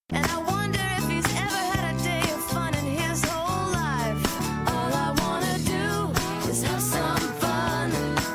And I wonder if he's ever had a day of fun in his whole life. All I wanna do is have some fun.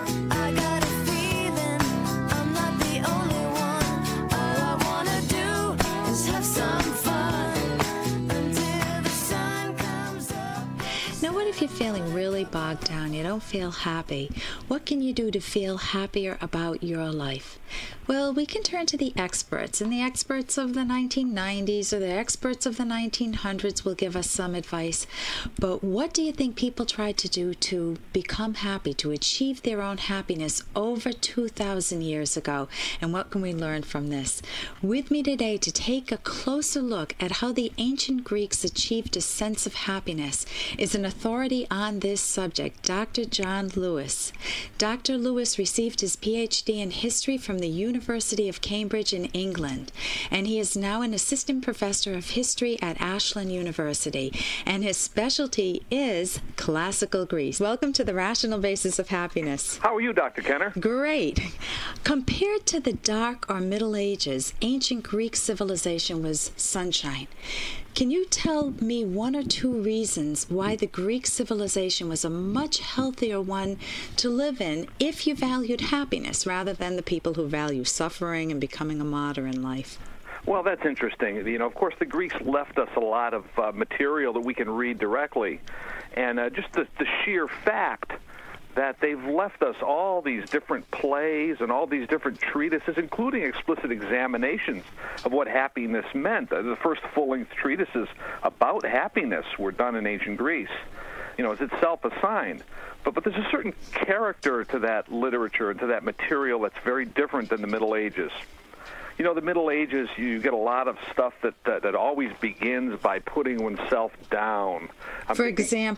I got a feeling I'm not the only one. All I wanna do is have some fun until the sun comes up. Now, what if you're feeling really bogged down? You don't feel happy. What can you do to feel happier about your life? Well, we can turn to the experts, and the experts of the 1990s or the experts of the 1900s will give us some advice. But what do you think people tried to do to become happy, to achieve their own happiness over 2,000 years ago? And what can we learn from this? With me today to take a closer look at how the ancient Greeks achieved a sense of happiness is an authority on this subject, Dr. John Lewis. Dr. Lewis received his PhD in history from the University of Cambridge in England, and he is now an assistant professor of history at Ashland University, and his specialty is classical Greece. Welcome to the Rational Basis of Happiness. How are you, Dr. Kenner? Great. Compared to the Dark or Middle Ages, ancient Greek civilization was sunshine. Can you tell me one or two reasons why the Greek civilization was a much healthier one to live in if you valued happiness rather than the people who value suffering and becoming a martyr in life? Well, that's interesting. You know, of course, the Greeks left us a lot of material that we can read directly. And just the sheer fact that they've left us all these different plays and all these different treatises, including explicit examinations of what happiness meant. The first full-length treatises about happiness were done in ancient Greece. You know, it's itself a sign. But there's a certain character to that literature and to that material that's very different than the Middle Ages. You know, the Middle Ages, you get a lot of stuff that always begins by putting oneself down. I'm thinking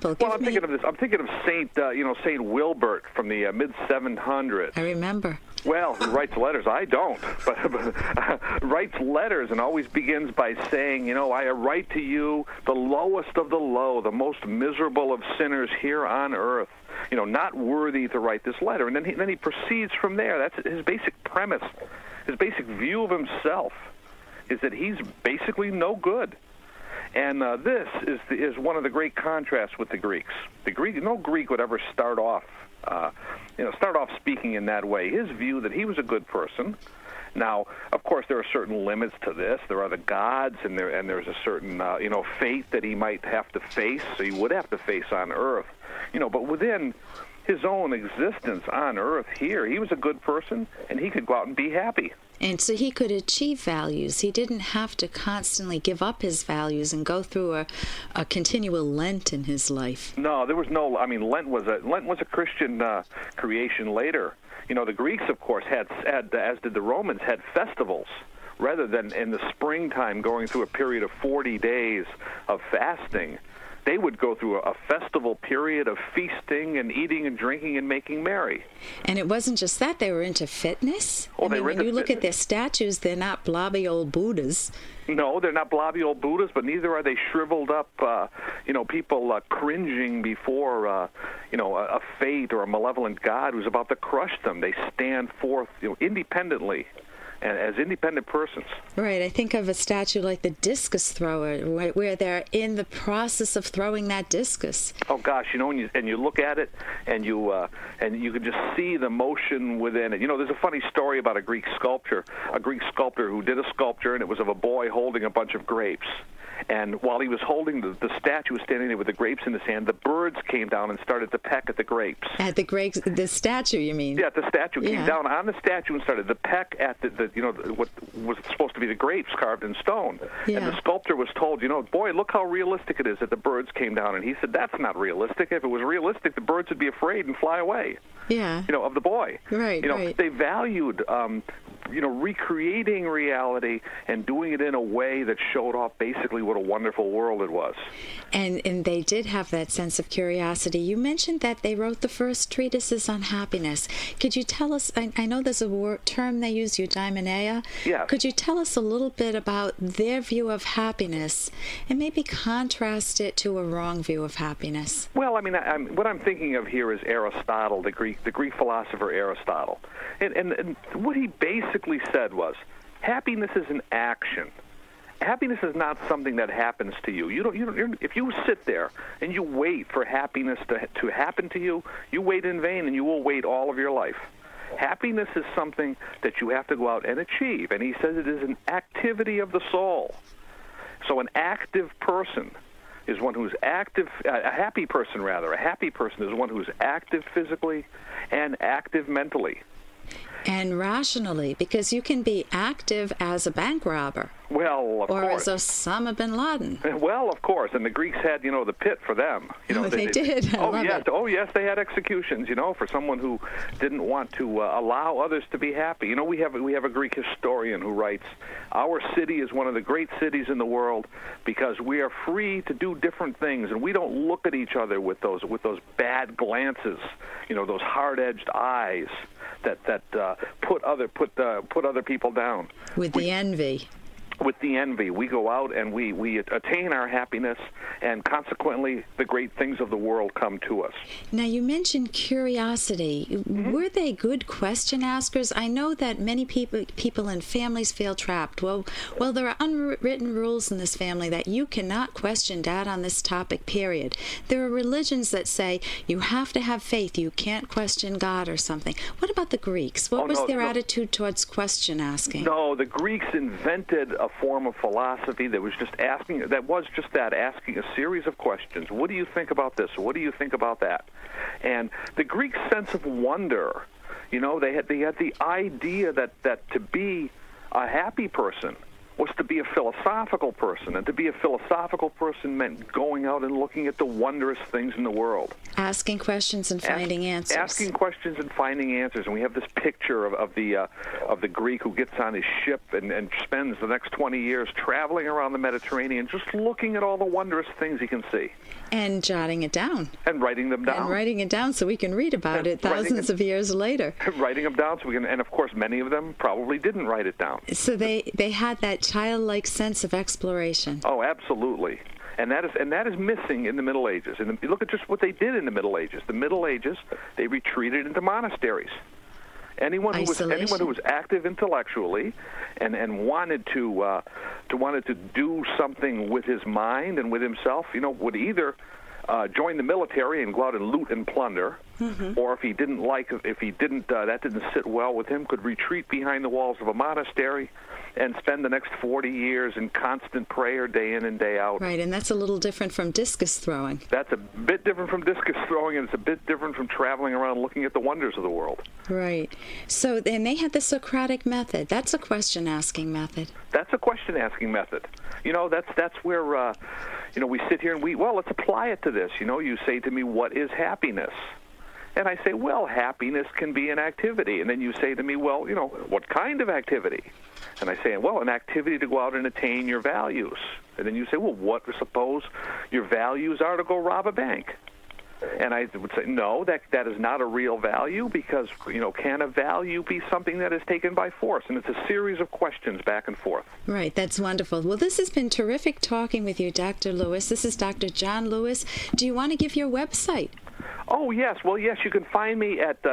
of Saint Wilbert from the mid-700s. I remember. Well, he writes letters. I don't, but writes letters and always begins by saying, you know, I write to you, the lowest of the low, the most miserable of sinners here on earth, you know, not worthy to write this letter. And then he proceeds from there. That's his basic premise. His basic view of himself is that he's basically no good. And this is one of the great contrasts with the Greeks. No Greek would ever start off speaking in that way. His view that he was a good person. Now, of course, there are certain limits to this. There are the gods, and there's a certain fate that he might have to face. So he would have to face on earth. You know, but within his own existence on earth here, he was a good person, and he could go out and be happy. And so he could achieve values. He didn't have to constantly give up his values and go through a continual Lent in his life. No, there was no. I mean, Lent was a Christian creation later. You know, the Greeks, of course, had as did the Romans, had festivals rather than in the springtime going through a period of 40 days of fasting. They would go through a festival period of feasting and eating and drinking and making merry. And it wasn't just that. They were into fitness. When you look at their statues, they're not blobby old Buddhas. No, they're not blobby old Buddhas, but neither are they shriveled up, people cringing before, a fate or a malevolent God who's about to crush them. They stand forth, independently. And as independent persons. Right. I think of a statue like the discus thrower, where they're in the process of throwing that discus. Oh gosh, and you look at it, and you can just see the motion within it. You know, there's a funny story about a Greek sculptor who did a sculpture, and it was of a boy holding a bunch of grapes. And while he was holding the statue was standing there with the grapes in his hand, the birds came down and started to peck at the grapes. At the grapes, the statue, you mean? Yeah, the statue came down on the statue and started to peck at what was supposed to be the grapes carved in stone. Yeah. And the sculptor was told, boy, look how realistic it is that the birds came down. And he said, that's not realistic. If it was realistic, the birds would be afraid and fly away. Yeah. Of the boy. Right. Right. They valued recreating reality and doing it in a way that showed off basically what a wonderful world it was. And they did have that sense of curiosity. You mentioned that they wrote the first treatises on happiness. Could you tell us, I know there's a term they use, eudaimonia. Yeah. Could you tell us a little bit about their view of happiness and maybe contrast it to a wrong view of happiness? Well, what I'm thinking of here is Aristotle, the Greek philosopher Aristotle. And what he basically said was, happiness is an action. happiness is not something that happens to you. If you sit there and you wait for happiness to happen to you, you wait in vain, and you will wait all of your life. Happiness is something that you have to go out and achieve, and he says it is an activity of the soul. So an active person is one who's active, a happy person is one who's active physically and active mentally. And rationally, because you can be active as a bank robber. Well, of course. Or as Osama bin Laden. Well, of course. And the Greeks had, the pit for them. They did. Oh, yes, they had executions, for someone who didn't want to allow others to be happy. We have a Greek historian who writes, "Our city is one of the great cities in the world because we are free to do different things, and we don't look at each other with those bad glances, those hard-edged eyes that put other people down." With the envy. With the envy, we go out and we attain our happiness, and consequently, the great things of the world come to us. Now, you mentioned curiosity. Mm-hmm. Were they good question askers? I know that many people and families feel trapped. Well, there are unwritten rules in this family that you cannot question Dad on this topic, period. There are religions that say you have to have faith. You can't question God or something. What about the Greeks? What was their attitude towards question asking? No, the Greeks invented a form of philosophy that was just asking a series of questions. What do you think about this? What do you think about that? And the Greek sense of wonder, they had the idea that to be a happy person was to be a philosophical person, and to be a philosophical person meant going out and looking at the wondrous things in the world. Asking questions and finding answers. Asking questions and finding answers. And we have this picture of the Greek who gets on his ship and spends the next 20 years traveling around the Mediterranean, just looking at all the wondrous things he can see. And jotting it down. And writing them down. And writing it down so we can read about it thousands of years later. Writing them down so we can, and of course many of them probably didn't write it down. So they had that childlike sense of exploration. Oh, absolutely. And that is missing in the Middle Ages. And you look at just what they did in the Middle Ages. The Middle Ages, they retreated into monasteries. Anyone who was active intellectually and wanted to do something with his mind and with himself, would either join the military and go out and loot and plunder, mm-hmm. or if he didn't that didn't sit well with him, could retreat behind the walls of a monastery and spend the next 40 years in constant prayer day in and day out. Right, and that's a little different from discus throwing. That's a bit different from discus throwing, and it's a bit different from traveling around looking at the wonders of the world. Right. So then they had the Socratic method. That's a question-asking method. That's a question-asking method. That's where, we sit here and let's apply it to this. You say to me, what is happiness? And I say, well, happiness can be an activity. And then you say to me, well, what kind of activity? And I say, well, an activity to go out and attain your values. And then you say, well, suppose your values are to go rob a bank? And I would say, no, that is not a real value, because, can a value be something that is taken by force? And it's a series of questions back and forth. Right, that's wonderful. Well, this has been terrific talking with you, Dr. Lewis. This is Dr. John Lewis. Do you want to give your website? Oh, yes. Well, yes, you can find me at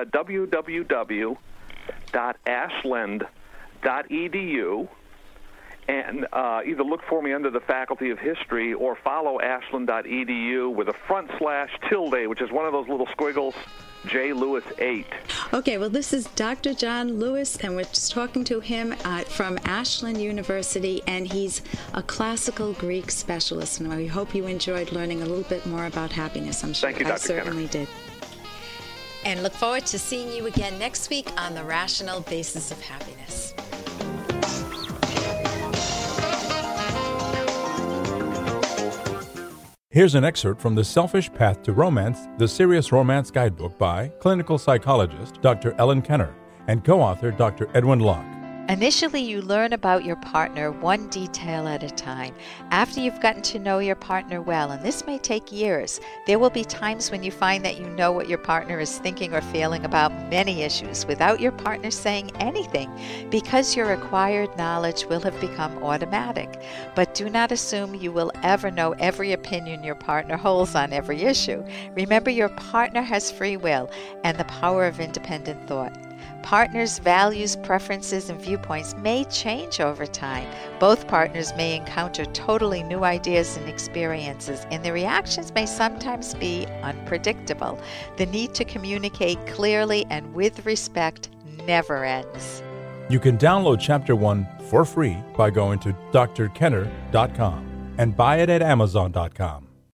www.ashland.edu, and either look for me under the Faculty of History or follow ashland.edu with a /tilde, which is one of those little squiggles, J. Lewis 8. Okay, well, this is Dr. John Lewis, and we're just talking to him from Ashland University, and he's a classical Greek specialist, and we hope you enjoyed learning a little bit more about happiness. I'm sure Thank you, Dr. I certainly did. And look forward to seeing you again next week on The Rational Basis of Happiness. Here's an excerpt from The Selfish Path to Romance, the Serious Romance Guidebook by clinical psychologist Dr. Ellen Kenner and co-author Dr. Edwin Locke. Initially, you learn about your partner one detail at a time. After you've gotten to know your partner well, and this may take years, there will be times when you find that you know what your partner is thinking or feeling about many issues without your partner saying anything, because your acquired knowledge will have become automatic. But do not assume you will ever know every opinion your partner holds on every issue. Remember, your partner has free will and the power of independent thought. partners' values, preferences, and viewpoints may change over time. Both partners may encounter totally new ideas and experiences, and the reactions may sometimes be unpredictable. The need to communicate clearly and with respect never ends. You can download Chapter 1 for free by going to drkenner.com and buy it at amazon.com.